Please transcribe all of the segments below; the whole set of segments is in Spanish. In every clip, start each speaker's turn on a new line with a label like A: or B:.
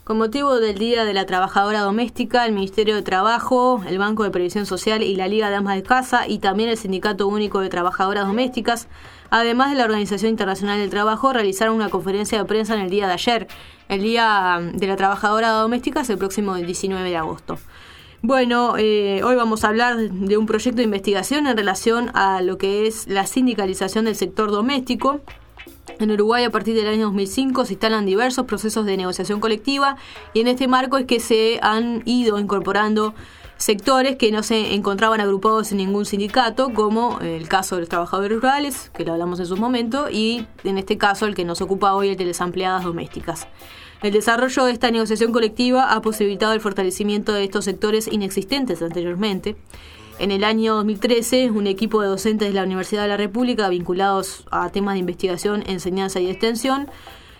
A: Con motivo del Día de la Trabajadora Doméstica, el Ministerio de Trabajo, el Banco de Previsión Social y la Liga de Amas de Casa y también el Sindicato Único de Trabajadoras Domésticas, además de la Organización Internacional del Trabajo, realizaron una conferencia de prensa en el día de ayer. El Día de la Trabajadora Doméstica es el próximo 19 de agosto. Bueno, hoy vamos a hablar de un proyecto de investigación en relación a lo que es la sindicalización del sector doméstico. En Uruguay, a partir del año 2005, se instalan diversos procesos de negociación colectiva y en este marco es que se han ido incorporando sectores que no se encontraban agrupados en ningún sindicato, como el caso de los trabajadores rurales, que lo hablamos en su momento, y en este caso el que nos ocupa hoy, el de las empleadas domésticas. El desarrollo de esta negociación colectiva ha posibilitado el fortalecimiento de estos sectores inexistentes anteriormente. En el año 2013, un equipo de docentes de la Universidad de la República vinculados a temas de investigación, enseñanza y extensión,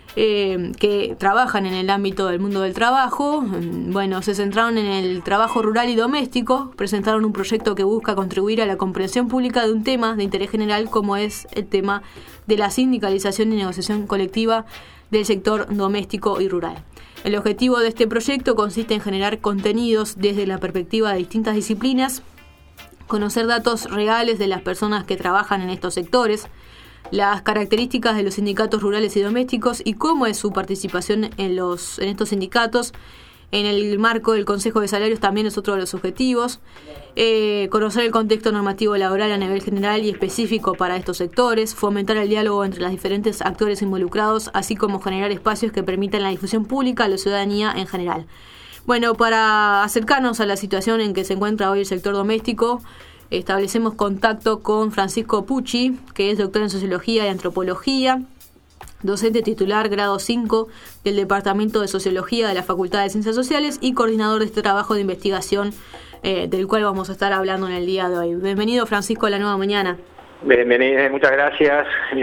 A: que trabajan en el ámbito del mundo del trabajo, se centraron en el trabajo rural y doméstico, presentaron un proyecto que busca contribuir a la comprensión pública de un tema de interés general como es el tema de la sindicalización y negociación colectiva del sector doméstico y rural. El objetivo de este proyecto consiste en generar contenidos desde la perspectiva de distintas disciplinas, conocer datos reales de las personas que trabajan en estos sectores, las características de los sindicatos rurales y domésticos y cómo es su participación en estos sindicatos. En el marco del Consejo de Salarios también es otro de los objetivos. Conocer el contexto normativo laboral a nivel general y específico para estos sectores, fomentar el diálogo entre los diferentes actores involucrados, así como generar espacios que permitan la difusión pública a la ciudadanía en general. Bueno, para acercarnos a la situación en que se encuentra hoy el sector doméstico, establecemos contacto con Francisco Pucci, que es doctor en Sociología y Antropología, docente titular grado 5 del Departamento de Sociología de la Facultad de Ciencias Sociales y coordinador de este trabajo de investigación del cual vamos a estar hablando en el día de hoy. Bienvenido, Francisco, a La Nueva Mañana.
B: Bienvenido, muchas gracias.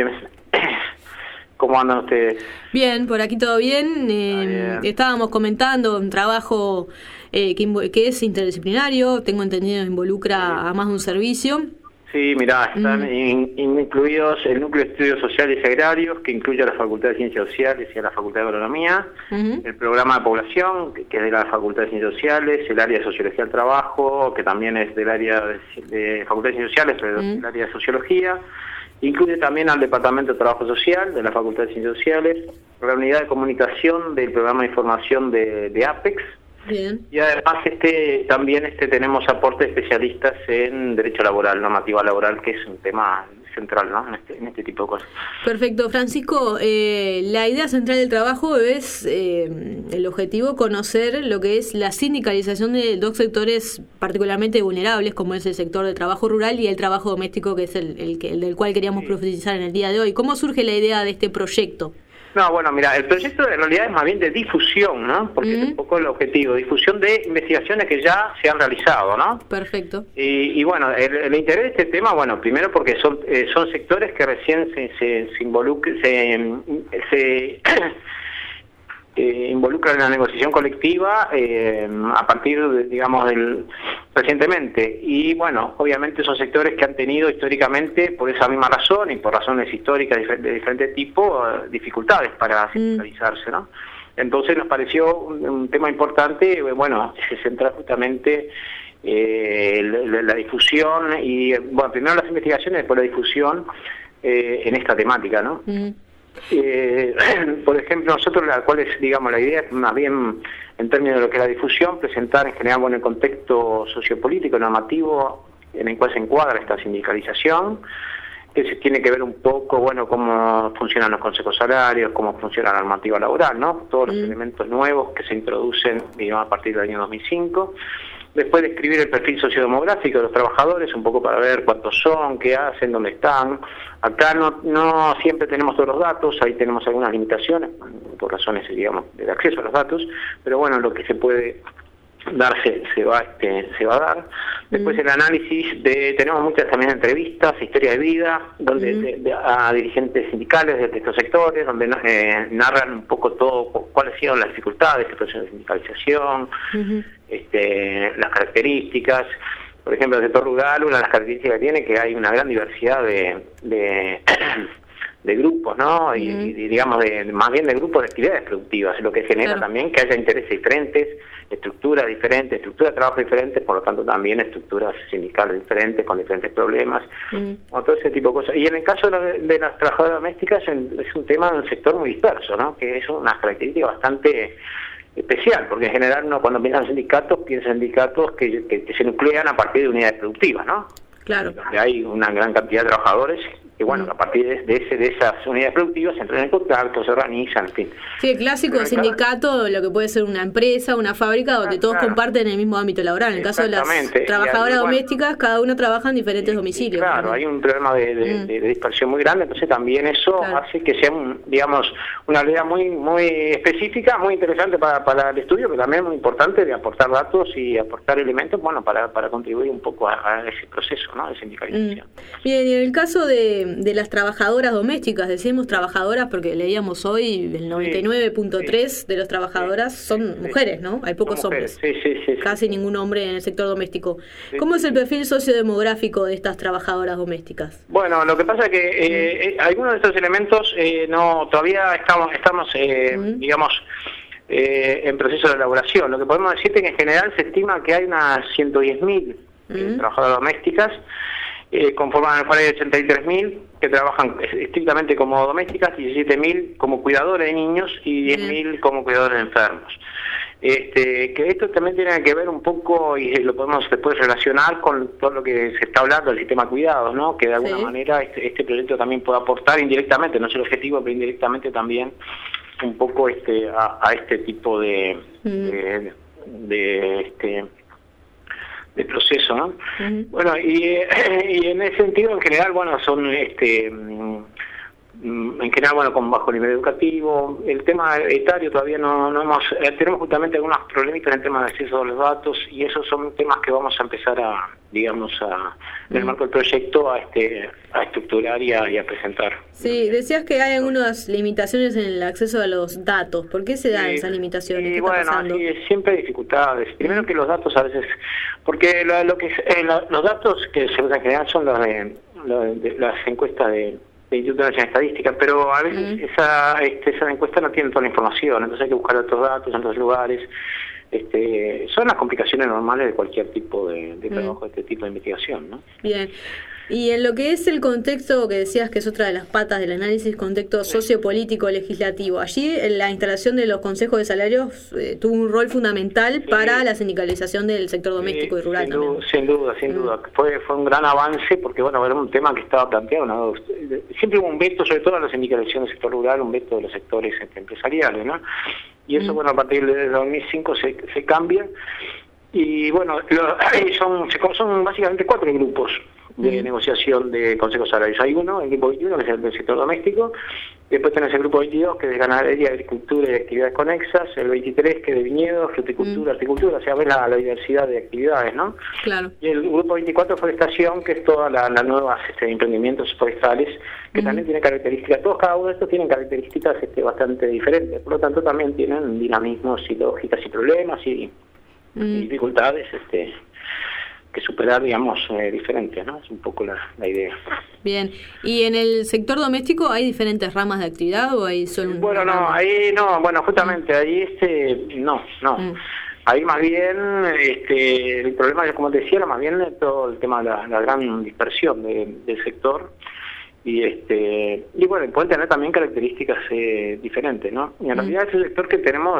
B: ¿Cómo andan ustedes?
A: Bien, por aquí todo bien.
B: Bien.
A: Estábamos comentando un trabajo que es interdisciplinario, tengo entendido involucra a más de un servicio.
B: Sí, mirá, están incluidos el Núcleo de Estudios Sociales y Agrarios, que incluye a la Facultad de Ciencias Sociales y a la Facultad de Agronomía, el Programa de Población, que es de la Facultad de Ciencias Sociales, el área de Sociología del Trabajo, que también es del área de Facultad de Ciencias Sociales, pero del área de Sociología. Incluye también al Departamento de Trabajo Social de la Facultad de Ciencias Sociales, la Unidad de Comunicación del Programa de Información de APEX.
A: Bien.
B: Y además también tenemos aportes especialistas en derecho laboral, normativa laboral, que es un tema central, ¿no? en este tipo de cosas.
A: Perfecto, Francisco. La idea central del trabajo es el objetivo conocer lo que es la sindicalización de dos sectores particularmente vulnerables, como es el sector del trabajo rural y el trabajo doméstico, que es el del cual queríamos profundizar en el día de hoy. ¿Cómo surge la idea de este proyecto?
B: No, bueno, mira, el proyecto en realidad es más bien de difusión, ¿no? Porque es un poco el objetivo, difusión de investigaciones que ya se han realizado, ¿no?
A: Perfecto.
B: Y bueno, el interés de este tema, bueno, primero porque son sectores que recién se involucran en la negociación colectiva a partir recientemente. Y bueno, obviamente son sectores que han tenido históricamente, por esa misma razón y por razones históricas de diferente tipo, dificultades para sindicalizarse, ¿no? Entonces nos pareció un tema importante, bueno, se centra justamente la difusión y, bueno, primero las investigaciones, después la difusión en esta temática, ¿no? Por ejemplo, nosotros cuál es, la idea es más bien en términos de lo que es la difusión, presentar en general el contexto sociopolítico normativo en el cual se encuadra esta sindicalización, que se tiene que ver un poco, cómo funcionan los consejos salarios, cómo funciona la normativa laboral, ¿no? Todos los elementos nuevos que se introducen, a partir del año 2005. Después describir el perfil sociodemográfico de los trabajadores, un poco para ver cuántos son, qué hacen, dónde están. Acá no siempre tenemos todos los datos, ahí tenemos algunas limitaciones, por razones, del acceso a los datos, pero bueno, lo que se puede dar se va a dar. Después el análisis tenemos muchas también entrevistas, historia de vida, donde a dirigentes sindicales de estos sectores, donde narran un poco todo, cuáles han sido las dificultades del proceso de sindicalización, las características. Por ejemplo, el sector rural, una de las características que tiene es que hay una gran diversidad de grupos, ¿no? Y digamos, más bien de grupos de actividades productivas, lo que genera también que haya intereses diferentes, estructuras diferentes, estructuras de trabajo diferentes, por lo tanto también estructuras sindicales diferentes, con diferentes problemas, o todo ese tipo de cosas. Y en el caso de las trabajadoras domésticas es un tema de un sector muy disperso, ¿no? Que es una característica bastante especial, porque en general uno cuando piensa en sindicatos, piensa en sindicatos que se nuclean a partir de unidades productivas, ¿no?
A: Claro.
B: Donde hay una gran cantidad de trabajadores que, bueno, a partir de esas unidades productivas entran en contacto, se organizan, en fin.
A: Sí, el clásico sindicato, lo que puede ser una empresa, una fábrica, donde todos comparten el mismo ámbito laboral. En el caso de las trabajadoras domésticas, cada uno trabaja en diferentes domicilios.
B: Claro, hay un problema de dispersión muy grande, entonces también eso hace que sea, digamos, una realidad muy específica, muy interesante para el estudio, pero también muy importante de aportar datos y aportar elementos, bueno, para contribuir un poco a ese proceso, ¿no?, de sindicalización.
A: Bien, y en el caso de las trabajadoras domésticas, decimos trabajadoras porque leíamos hoy el 99.3 de las trabajadoras son mujeres, ¿no? Hay pocos hombres. Casi ningún hombre en el sector doméstico. ¿Cómo es el perfil sociodemográfico de estas trabajadoras domésticas?
B: Bueno, lo que pasa es que algunos de estos elementos todavía estamos digamos, en proceso de elaboración. Lo que podemos decirte es que en general se estima que hay unas 110.000 trabajadoras domésticas, conforman el cual hay 83.000 que trabajan estrictamente como domésticas, 17.000 como cuidadores de niños y 10.000 como cuidadores de enfermos. Que esto también tiene que ver un poco, y lo podemos después relacionar con todo lo que se está hablando del sistema de cuidados, ¿no? Que de alguna manera este proyecto también puede aportar indirectamente, no es el objetivo, pero indirectamente también un poco a este tipo de proceso, ¿no? Bueno, y en ese sentido, en general, bueno, son en general, bueno, con bajo nivel educativo. El tema etario todavía no hemos, tenemos justamente algunos problemitas en el tema de acceso a los datos, y esos son temas que vamos a empezar en el marco del proyecto, a estructurar y a presentar.
A: Sí, decías que hay algunas limitaciones en el acceso a los datos. ¿Por qué se dan esas limitaciones? ¿Qué está pasando?
B: Siempre hay dificultades. Primero que los datos a veces, porque los datos que se usan en general son los de las encuestas de Instituto Nacional de Estadística, pero a veces esa encuesta no tiene toda la información, entonces hay que buscar otros datos en otros lugares. Son las complicaciones normales de cualquier tipo de trabajo, de este tipo de investigación, ¿no?
A: Bien. Y en lo que es el contexto, que decías que es otra de las patas del análisis, contexto sociopolítico legislativo, allí la instalación de los consejos de salarios tuvo un rol fundamental para la sindicalización del sector doméstico y rural también. Sin
B: duda. Fue un gran avance, porque bueno, era un tema que estaba planteado, ¿no? Siempre hubo un veto, sobre todo a la sindicalización del sector rural, un veto de los sectores empresariales, ¿no? Y eso, bueno, a partir de 2005 se cambia, y bueno, son básicamente 4 grupos de negociación de consejos salarios. Hay uno, el grupo 21, que es el del sector doméstico, después tenés el grupo 22, que es de ganadería, agricultura y actividades conexas, el 23, que es de viñedos, fruticultura, horticultura, o sea, ves la diversidad de actividades, ¿no?
A: Claro.
B: Y el grupo 24, forestación, que es toda la nuevas emprendimientos forestales, que también tienen características, cada uno de estos tienen características bastante diferentes, por lo tanto también tienen dinamismos y lógicas y problemas y dificultades que superar, digamos, diferentes, ¿no? Es un poco la idea.
A: Bien. ¿Y en el sector doméstico hay diferentes ramas de actividad o hay solo una
B: Bueno,
A: rama?
B: Justamente ahí no. Ahí más bien el problema, como te decía, era más bien todo el tema de la gran dispersión del sector, y bueno, pueden tener también características diferentes, ¿no? Y en realidad es el sector que tenemos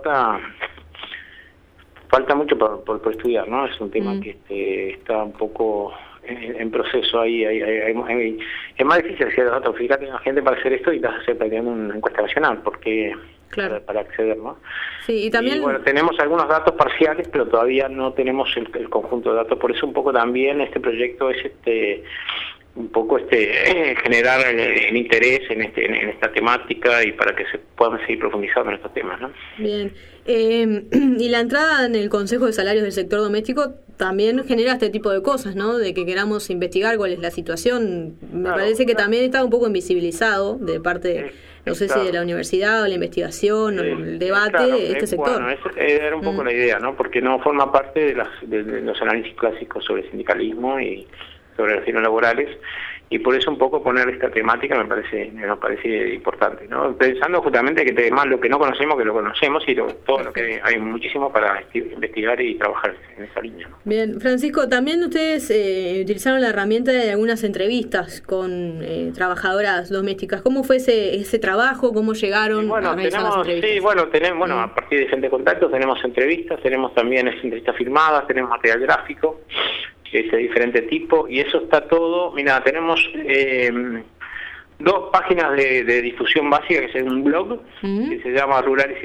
B: falta mucho por estudiar, ¿no? Es un tema que está un poco en proceso ahí. Es más difícil hacer los datos. Fíjate, la gente para hacer esto y vas a hacer prácticamente una encuesta nacional, porque para acceder, ¿no?
A: Sí, y también...
B: bueno, tenemos algunos datos parciales, pero todavía no tenemos el conjunto de datos. Por eso un poco también este proyecto es un poco generar el interés en esta temática, y para que se puedan seguir profundizando en estos temas, ¿no?
A: Bien. Y la entrada en el Consejo de Salarios del sector doméstico también genera este tipo de cosas, ¿no? De que queramos investigar cuál es la situación. Me parece que también está un poco invisibilizado de parte, no sé si de la universidad o la investigación o el debate, este sector.
B: Bueno, esa era un poco la idea, ¿no? Porque no forma parte de los análisis clásicos sobre sindicalismo, y obreros y no laborales, y por eso un poco poner esta temática nos parece importante, ¿no? Pensando justamente que más lo que no conocemos que lo conocemos, y todo lo que hay muchísimo para investigar y trabajar en esa línea, ¿no?
A: Bien, Francisco, también ustedes utilizaron la herramienta de algunas entrevistas con trabajadoras domésticas. ¿Cómo fue ese trabajo? ¿Cómo llegaron a realizar las entrevistas?
B: Tenemos a partir de diferentes contactos tenemos entrevistas, tenemos también entrevistas firmadas, tenemos material gráfico, que es de diferente tipo, y eso está todo. Mira, tenemos 2 páginas de difusión básica, que es un blog, que se llama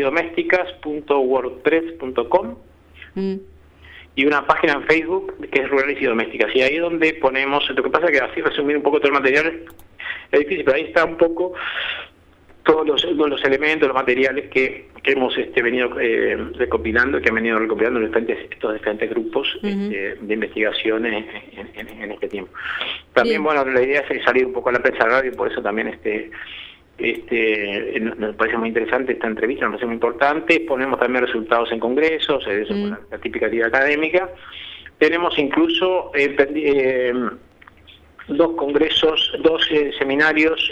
B: ruralesydomésticas.wordpress.com, y una página en Facebook que es Rurales y Domésticas, y ahí es donde ponemos, lo que pasa es que así resumir un poco todo el material es difícil, pero ahí está un poco todos los elementos, los materiales que hemos venido recopilando, que han venido recopilando estos diferentes grupos de investigaciones en este tiempo. También, bueno, la idea es salir un poco a la prensa radio, y por eso también nos parece muy interesante esta entrevista, nos parece muy importante. Ponemos también resultados en congresos, eso con la típica actividad académica. Tenemos incluso 2 congresos, 2 seminarios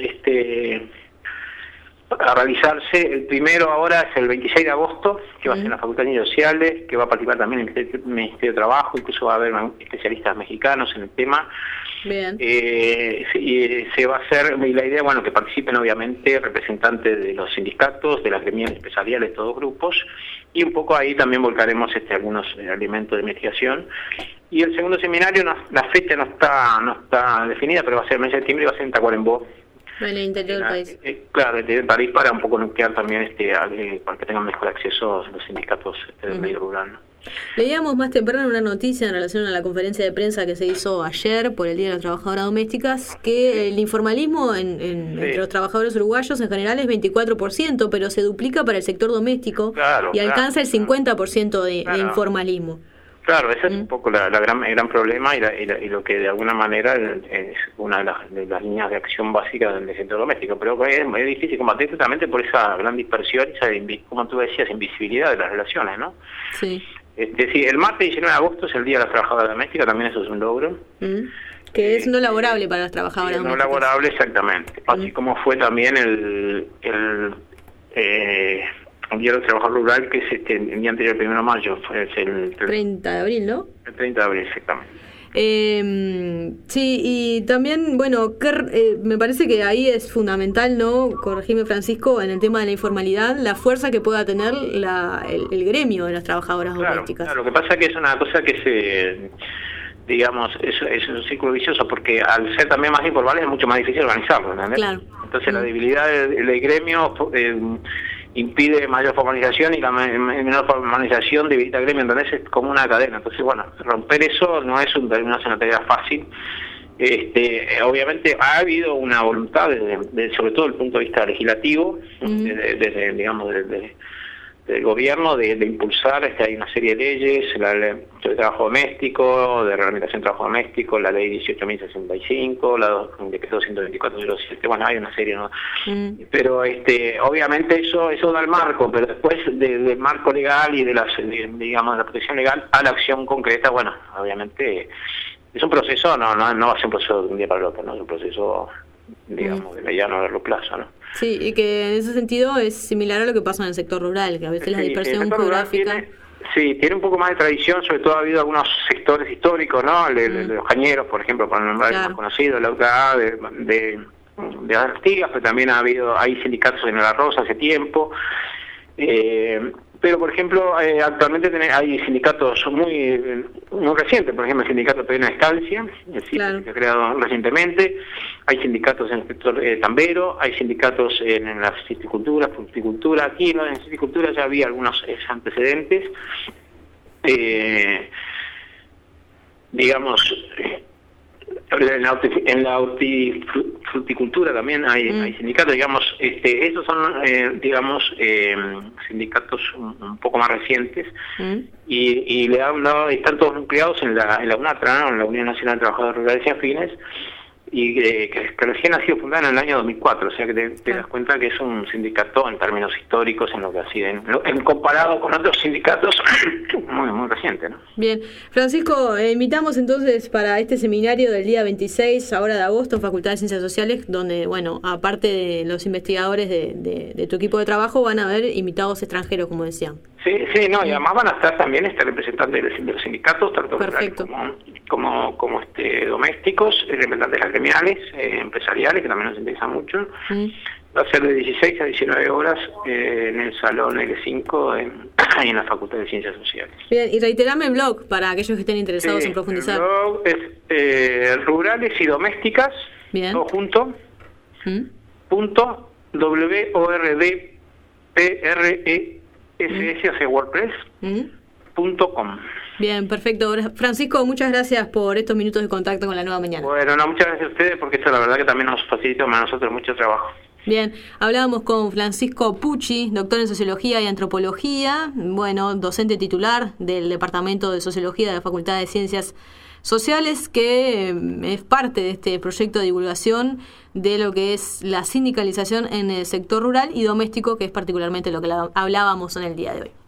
B: a realizarse. El primero ahora es el 26 de agosto, que va a ser en la Facultad de Ciencias Sociales, que va a participar también el Ministerio de Trabajo, incluso va a haber especialistas mexicanos en el tema.
A: Bien.
B: Y se va a hacer, y la idea, bueno, que participen obviamente representantes de los sindicatos, de las gremiales empresariales, todos grupos, y un poco ahí también volcaremos algunos elementos de investigación. Y el segundo seminario, la fecha no está definida, pero va a ser el mes de septiembre y va a ser en Tacuarembó.
A: En el interior del país.
B: Claro, el interior del país, para un poco nuclear también, para que tengan mejor acceso los sindicatos del medio rural, ¿no?
A: Leíamos más temprano una noticia en relación a la conferencia de prensa que se hizo ayer por el Día de las Trabajadoras Domésticas, que el informalismo entre los trabajadores uruguayos en general es 24%, pero se duplica para el sector doméstico y alcanza el 50% de informalismo.
B: Claro, ese es un poco el gran problema, y lo que de alguna manera es una de las líneas de acción básicas del sector doméstico, pero es difícil combatir justamente por esa gran dispersión, como tú decías, invisibilidad de las relaciones, ¿no?
A: Sí.
B: Sí, el martes 19 de agosto es el Día de las Trabajadoras Domésticas, también eso es un logro.
A: Que es no laborable para las trabajadoras domésticas.
B: No laborable, exactamente. Así como fue también el Día del Trabajador Rural, que es el día anterior, el 1 de mayo, fue el
A: 30 de abril, ¿no?
B: El 30 de abril, exactamente.
A: Sí, y también, bueno, me parece que ahí es fundamental, ¿no? Corregime, Francisco, en el tema de la informalidad, la fuerza que pueda tener el gremio de las trabajadoras domésticas.
B: Claro, lo que pasa es que es una cosa que es un círculo vicioso, porque al ser también más informales es mucho más difícil organizarlo, ¿entendés? Claro. Entonces la debilidad del gremio impide mayor formalización, y la menor formalización debilita el gremio, entonces es como una cadena. Entonces, bueno, romper eso no es una tarea fácil. Obviamente ha habido una voluntad, sobre todo desde el punto de vista legislativo, desde del gobierno, de impulsar. Hay una serie de leyes, la ley de trabajo doméstico, de reglamentación de trabajo doméstico, la ley 18.065, el decreto 124.07, bueno, hay una serie, ¿no? Pero obviamente eso da el marco, pero después del marco legal y de la protección legal a la acción concreta, bueno, obviamente es un proceso, no va a ser un proceso de un día para el otro, no es un proceso, de mediano a largo plazo, ¿no?
A: Sí, y que en ese sentido es similar a lo que pasa en el sector rural, que a veces la dispersión geográfica...
B: Tiene un poco más de tradición, sobre todo ha habido algunos sectores históricos, ¿no? Los cañeros, por ejemplo, para nombrar el más conocido, la UCA de Artigas, pero también hay sindicatos en el arroz hace tiempo. Pero, por ejemplo, actualmente hay sindicatos muy recientes, por ejemplo, el sindicato Pedina Estancia, que se ha creado recientemente, hay sindicatos en el sector tambero, hay sindicatos en la fruticultura. Aquí en fruticultura ya había algunos antecedentes, en la hortifruticultura también hay sindicatos, esos son, sindicatos un poco más recientes, y están todos nucleados en la UNATRA, ¿no? En la Unión Nacional de Trabajadores Rurales y Afines, y que recién ha sido fundada en el año 2004, o sea que te das cuenta que es un sindicato en términos históricos, en lo que así, en comparado con otros sindicatos muy reciente, ¿no?
A: Bien, Francisco, invitamos entonces para este seminario del día 26, ahora de agosto, en Facultad de Ciencias Sociales, donde, bueno, aparte de los investigadores de tu equipo de trabajo, van a haber invitados extranjeros, como decían.
B: Sí, no, y además van a estar también representantes de los sindicatos, tanto como domésticos, representantes gremiales, empresariales, que también nos interesan mucho. Va a ser de 16 a 19 horas en el Salón L5 ahí en la Facultad de Ciencias Sociales.
A: Bien, y reiterame el blog para aquellos que estén interesados en profundizar.
B: El blog es Rurales y Domésticas,
A: bien,
B: todo junto, WORDPRESS, o sea, WordPress.com.
A: Bien, perfecto. Francisco, muchas gracias por estos minutos de contacto con La Nueva Mañana.
B: Bueno, muchas gracias a ustedes, porque esto la verdad que también nos facilita a nosotros mucho trabajo.
A: Bien, hablábamos con Francisco Pucci, doctor en Sociología y Antropología, bueno, docente titular del Departamento de Sociología de la Facultad de Ciencias Sociales, que es parte de este proyecto de divulgación de lo que es la sindicalización en el sector rural y doméstico, que es particularmente lo que hablábamos en el día de hoy.